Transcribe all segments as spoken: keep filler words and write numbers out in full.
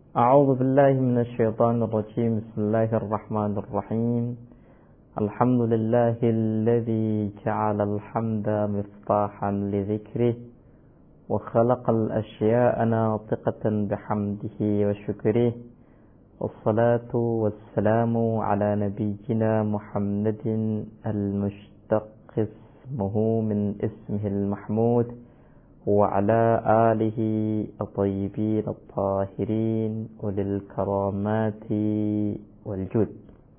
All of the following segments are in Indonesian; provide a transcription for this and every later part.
أعوذ بالله من الشيطان الرجيم. بسم الله الرحمن الرحيم. الحمد لله الذي جعل الحمد مفتاحا لذكره وخلق الأشياء ناطقة بحمده وشكره، والصلاة والسلام على نبينا محمد المشتق اسمه من اسمه المحمود وعلى آله الطيبين الطاهرين أولي الكرامات والجود.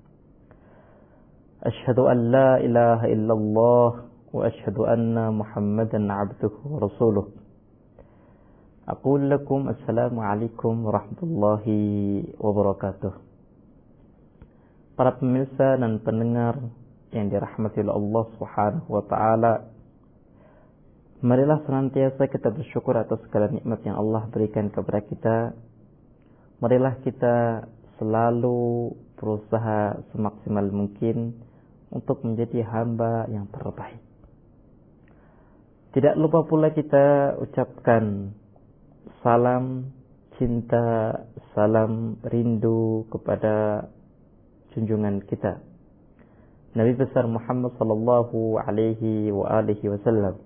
أشهد أن لا إله إلا الله وأشهد أن محمدا عبده ورسوله. أقول لكم السلام عليكم ورحمة الله wabarakatuh. Para pemirsa dan pendengar yang dirahmati oleh Allah Subhanahu wa taala, marilah senantiasa kita bersyukur atas segala nikmat yang Allah berikan kepada kita. Marilah kita selalu berusaha semaksimal mungkin untuk menjadi hamba yang terbaik. Tidak lupa pula kita ucapkan salam cinta, salam rindu kepada junjungan kita, Nabi besar Muhammad sallallahu alaihi wa alihi wasallam.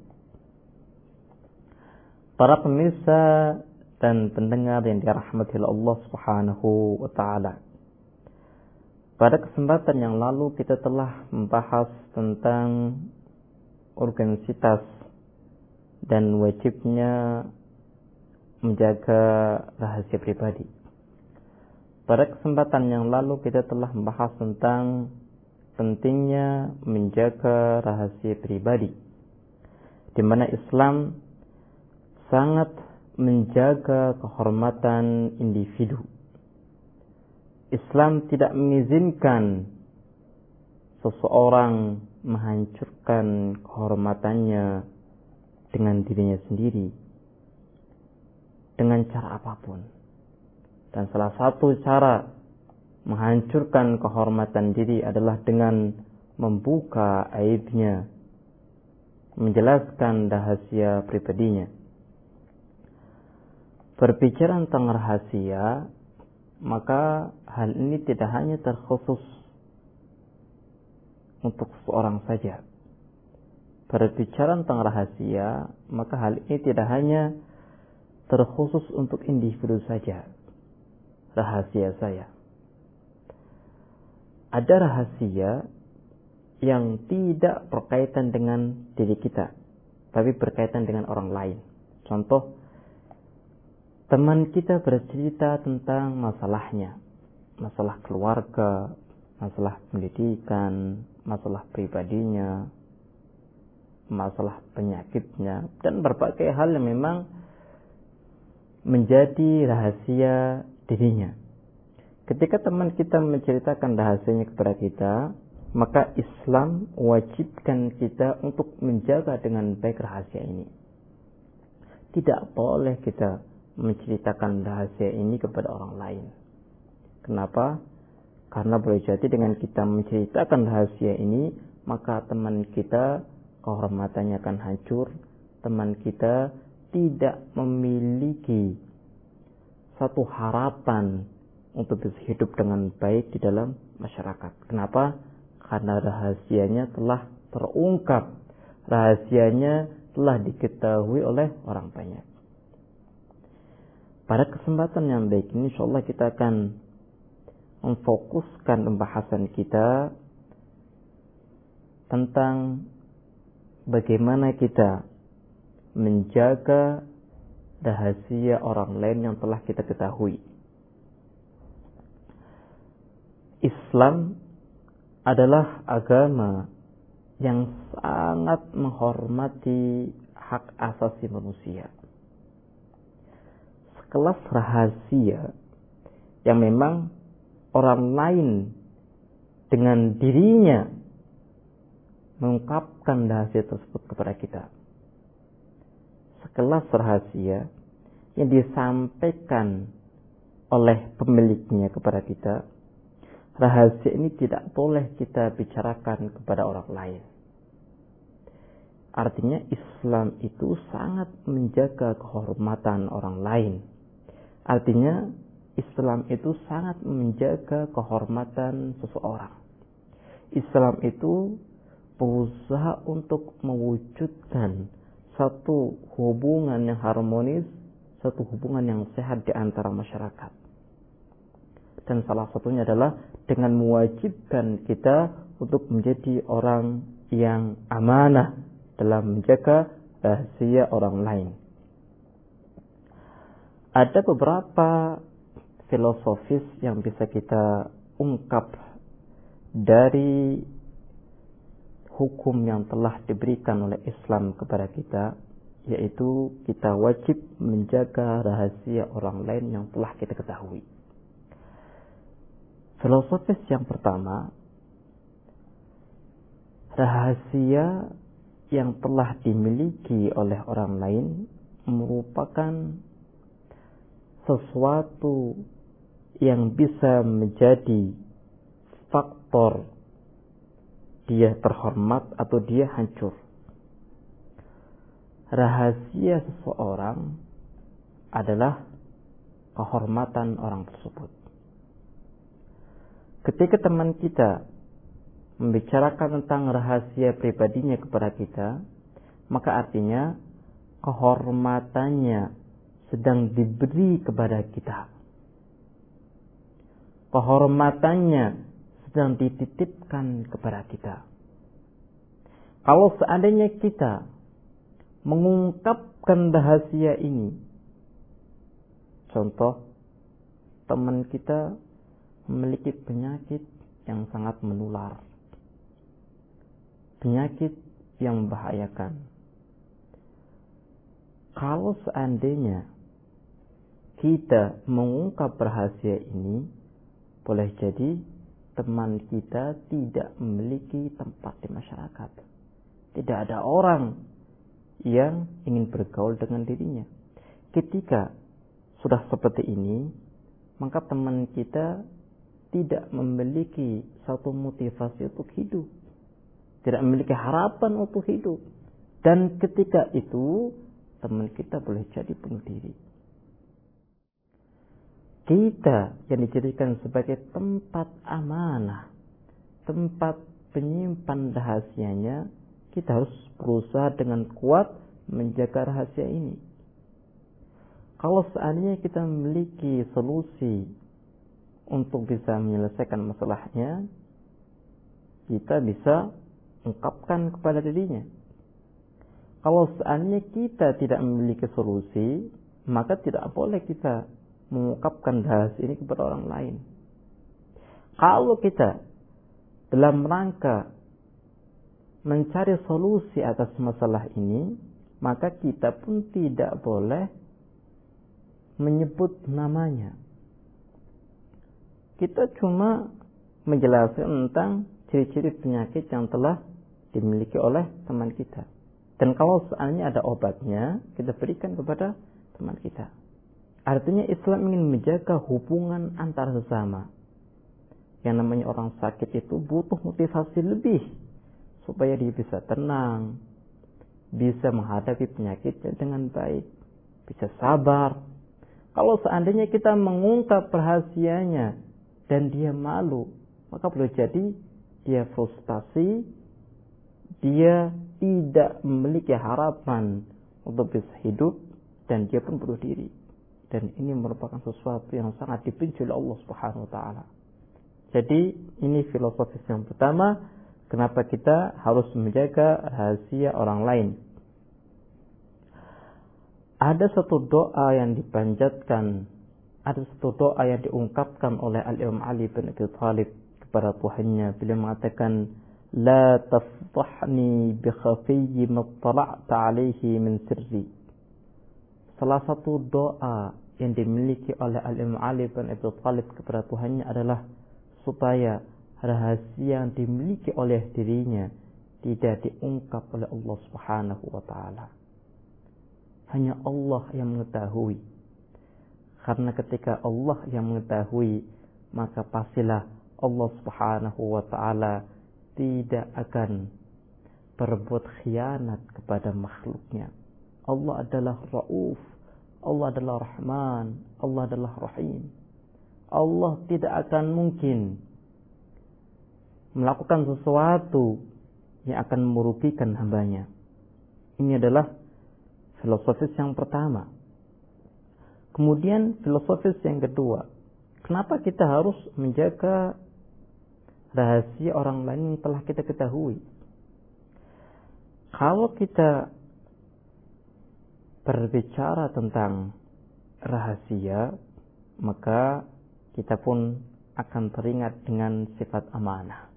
Para pemirsa dan pendengar yang dirahmati oleh Allah Subhanahu wa taala. Pada kesempatan yang lalu kita telah membahas tentang organisitas dan wajibnya menjaga rahasia pribadi. Pada kesempatan yang lalu kita telah membahas tentang pentingnya menjaga rahasia pribadi, di mana Islam sangat menjaga kehormatan individu. Islam tidak mengizinkan seseorang menghancurkan kehormatannya dengan dirinya sendiri, dengan cara apapun. Dan salah satu cara menghancurkan kehormatan diri adalah dengan membuka aibnya, menjelaskan rahasia pribadinya. Berbicara tentang rahasia, maka hal ini tidak hanya terkhusus untuk seorang saja. Berbicara tentang rahasia, maka hal ini tidak hanya terkhusus untuk individu saja. Rahasia saya. Ada rahasia yang tidak berkaitan dengan diri kita, tapi berkaitan dengan orang lain. Contoh, teman kita bercerita tentang masalahnya, masalah keluarga, masalah pendidikan, masalah pribadinya, masalah penyakitnya, dan berbagai hal yang memang menjadi rahasia dirinya. Ketika teman kita menceritakan rahasianya kepada kita, maka Islam wajibkan kita untuk menjaga dengan baik rahasia ini. Tidak boleh kita menceritakan rahasia ini kepada orang lain. Kenapa? Karena boleh jadi dengan kita menceritakan rahasia ini, maka teman kita kehormatannya akan hancur. Teman kita tidak memiliki satu harapan untuk bisa hidup dengan baik di dalam masyarakat. Kenapa? Karena rahasianya telah terungkap, rahasianya telah diketahui oleh orang banyak. Pada kesempatan yang baik ini, insyaallah kita akan memfokuskan pembahasan kita tentang bagaimana kita menjaga rahasia orang lain yang telah kita ketahui. Islam adalah agama yang sangat menghormati hak asasi manusia. Sekelas rahasia yang memang orang lain dengan dirinya mengungkapkan rahasia tersebut kepada kita. Sekelas rahasia yang disampaikan oleh pemiliknya kepada kita, rahasia ini tidak boleh kita bicarakan kepada orang lain. Artinya Islam itu sangat menjaga kehormatan orang lain. Artinya Islam itu sangat menjaga kehormatan seseorang. Islam itu berusaha untuk mewujudkan satu hubungan yang harmonis, satu hubungan yang sehat di antara masyarakat. Dan salah satunya adalah dengan mewajibkan kita untuk menjadi orang yang amanah dalam menjaga rahasia orang lain. Ada beberapa filosofis yang bisa kita ungkap dari hukum yang telah diberikan oleh Islam kepada kita, yaitu kita wajib menjaga rahasia orang lain yang telah kita ketahui. Filosofis yang pertama, rahasia yang telah dimiliki oleh orang lain merupakan sesuatu yang bisa menjadi faktor dia terhormat atau dia hancur. Rahasia seseorang adalah kehormatan orang tersebut. Ketika teman kita membicarakan tentang rahasia pribadinya kepada kita, maka artinya kehormatannya sedang diberi kepada kita. Kehormatannya sedang dititipkan kepada kita. Kalau seandainya kita mengungkapkan rahasia ini, contoh teman kita memiliki penyakit yang sangat menular, penyakit yang membahayakan. Kalau seandainya kita mengungkap rahasia ini, boleh jadi teman kita tidak memiliki tempat di masyarakat. Tidak ada orang yang ingin bergaul dengan dirinya. Ketika sudah seperti ini, maka teman kita tidak memiliki satu motivasi untuk hidup. Tidak memiliki harapan untuk hidup. Dan ketika itu, teman kita boleh jadi bunuh diri. Kita yang dijadikan sebagai tempat amanah, tempat penyimpan rahasianya, kita harus berusaha dengan kuat menjaga rahasia ini. Kalau seandainya kita memiliki solusi untuk bisa menyelesaikan masalahnya, kita bisa ungkapkan kepada dirinya. Kalau seandainya kita tidak memiliki solusi, maka tidak boleh kita mengungkapkan rahasia ini kepada orang lain. Kalau kita dalam rangka mencari solusi atas masalah ini, maka kita pun tidak boleh menyebut namanya. Kita cuma menjelaskan tentang ciri-ciri penyakit yang telah dimiliki oleh teman kita. Dan kalau seandainya ada obatnya, kita berikan kepada teman kita. Artinya Islam ingin menjaga hubungan antar sesama. Yang namanya orang sakit itu butuh motivasi lebih supaya dia bisa tenang, bisa menghadapi penyakitnya dengan baik, bisa sabar. Kalau seandainya kita mengungkap rahasianya dan dia malu, maka boleh jadi dia frustasi, dia tidak memiliki harapan untuk bisa hidup, dan dia pun bunuh diri. Dan ini merupakan sesuatu yang sangat dibenci oleh Allah Subhanahu wa taala. Jadi ini filosofis yang pertama, kenapa kita harus menjaga rahasia orang lain. Ada satu doa yang dipanjatkan, ada satu doa yang diungkapkan oleh Al-Imam Ali bin Abi Thalib kepada Tuhannya. Beliau mengatakan, "La tafdahni bi khafiyyi ma tala'ta 'alaihi min sirri." Salah satu doa yang dimiliki oleh Al-Imam Ali bin Abi Thalib kepada Tuhannya adalah supaya rahasia yang dimiliki oleh dirinya tidak diungkap oleh Allah Subhanahu wa taala. Hanya Allah yang mengetahui. Karena ketika Allah yang mengetahui, maka pastilah Allah Subhanahu wa taala tidak akan berbuat khianat kepada makhluknya. Allah adalah Rauf, Allah adalah Rahman, Allah adalah Rahim. Allah tidak akan mungkin melakukan sesuatu yang akan merugikan hambanya. Ini adalah filosofis yang pertama. Kemudian filosofis yang kedua, kenapa kita harus menjaga rahasia orang lain yang telah kita ketahui? Kalau kita berbicara tentang rahasia, maka kita pun akan teringat dengan sifat amanah.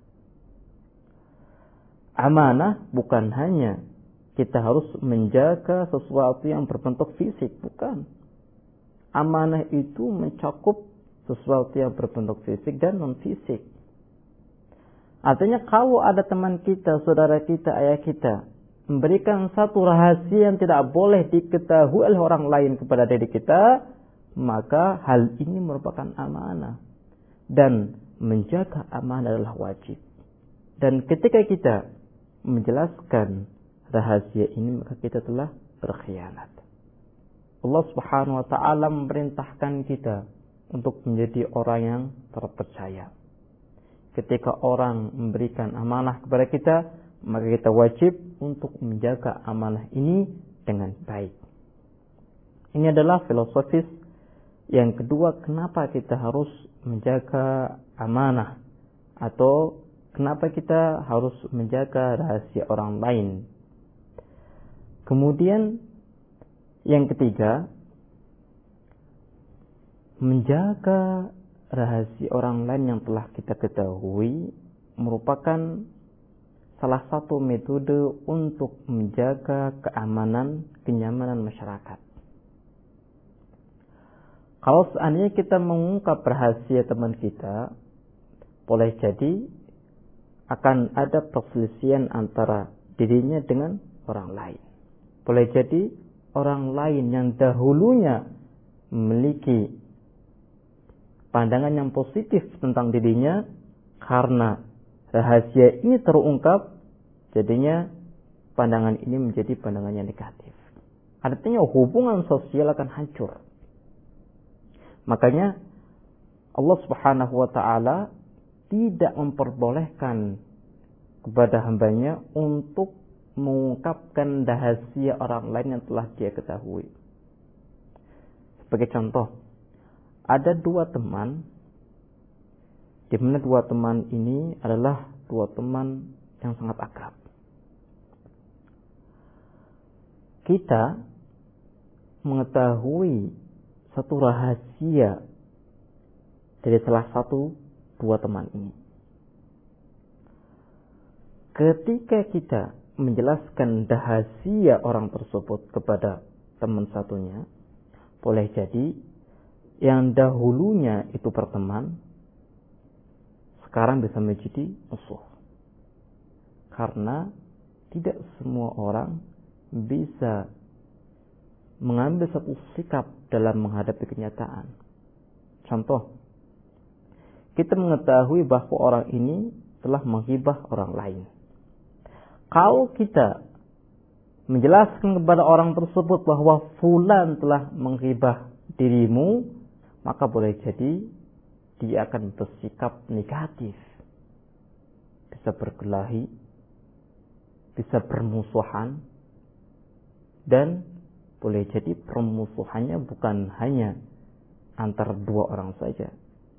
Amanah bukan hanya kita harus menjaga sesuatu yang berbentuk fisik, bukan. Amanah itu mencakup sesuatu yang berbentuk fisik dan non-fisik. Artinya kalau ada teman kita, saudara kita, ayah kita memberikan satu rahasia yang tidak boleh diketahui oleh orang lain kepada diri kita, maka hal ini merupakan amanah. Dan menjaga amanah adalah wajib. Dan ketika kita menjelaskan rahasia ini, maka kita telah berkhianat. Allah Subhanahu wa ta'ala memerintahkan kita untuk menjadi orang yang terpercaya. Ketika orang memberikan amanah kepada kita, maka kita wajib untuk menjaga amanah ini dengan baik. Ini adalah filosofis yang kedua, kenapa kita harus menjaga amanah, atau kenapa kita harus menjaga rahasia orang lain. Kemudian yang ketiga, menjaga rahasia orang lain yang telah kita ketahui merupakan salah satu metode untuk menjaga keamanan, kenyamanan masyarakat. Kalau seandainya kita mengungkap rahasia teman kita, boleh jadi akan ada perselisihan antara dirinya dengan orang lain. Boleh jadi orang lain yang dahulunya memiliki pandangan yang positif tentang dirinya, karena rahasia ini terungkap, jadinya pandangan ini menjadi pandangan yang negatif. Artinya hubungan sosial akan hancur. Makanya Allah Subhanahu wa ta'ala tidak memperbolehkan kepada hambanya untuk mengungkapkan rahasia orang lain yang telah dia ketahui. Sebagai contoh, ada dua teman, di mana dua teman ini adalah dua teman yang sangat akrab. Kita mengetahui satu rahasia dari salah satu dua teman ini. Ketika kita menjelaskan rahasia orang tersebut kepada teman satunya, boleh jadi yang dahulunya itu berteman, sekarang bisa menjadi musuh. Karena tidak semua orang bisa mengambil satu sikap dalam menghadapi kenyataan. Contoh, kita mengetahui bahwa orang ini telah menghibah orang lain. Kalau kita menjelaskan kepada orang tersebut bahwa fulan telah menghibah dirimu, maka boleh jadi dia akan bersikap negatif. Bisa berkelahi, bisa bermusuhan, dan boleh jadi permusuhannya bukan hanya antara dua orang saja.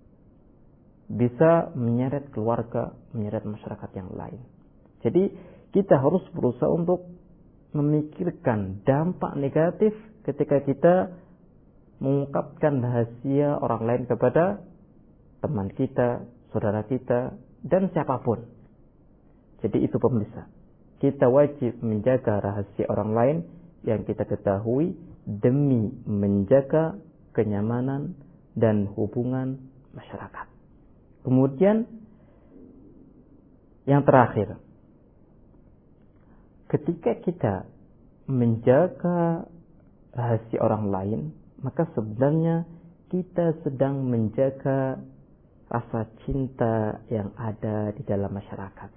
Bisa menyeret keluarga, menyeret masyarakat yang lain. Jadi kita harus berusaha untuk memikirkan dampak negatif ketika kita mengungkapkan rahasia orang lain kepada teman kita, saudara kita, dan siapapun. Jadi itu pemirsa, kita wajib menjaga rahasia orang lain yang kita ketahui demi menjaga kenyamanan dan hubungan masyarakat. Kemudian yang terakhir, ketika kita menjaga rahasia orang lain, maka sebenarnya kita sedang menjaga rasa cinta yang ada di dalam masyarakat.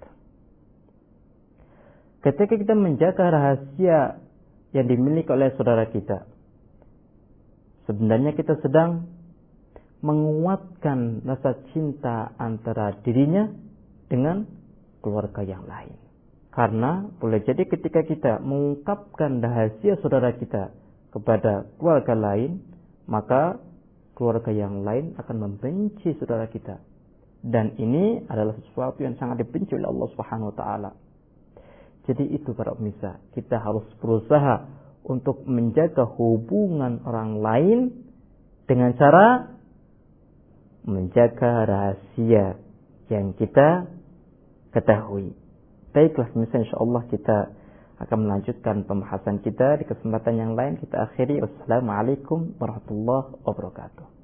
Ketika kita menjaga rahasia yang dimiliki oleh saudara kita, sebenarnya kita sedang menguatkan rasa cinta antara dirinya dengan keluarga yang lain. Karena boleh jadi ketika kita mengungkapkan rahasia saudara kita kepada keluarga lain, maka keluarga yang lain akan membenci saudara kita. Dan ini adalah sesuatu yang sangat dibenci oleh Allah Subhanahu wa taala. Jadi itu para pemirsa, kita harus berusaha untuk menjaga hubungan orang lain dengan cara menjaga rahasia yang kita ketahui. Baiklah, misalnya insyaallah kita akan melanjutkan pembahasan kita di kesempatan yang lain. Kita akhiri. Wassalamualaikum warahmatullahi wabarakatuh.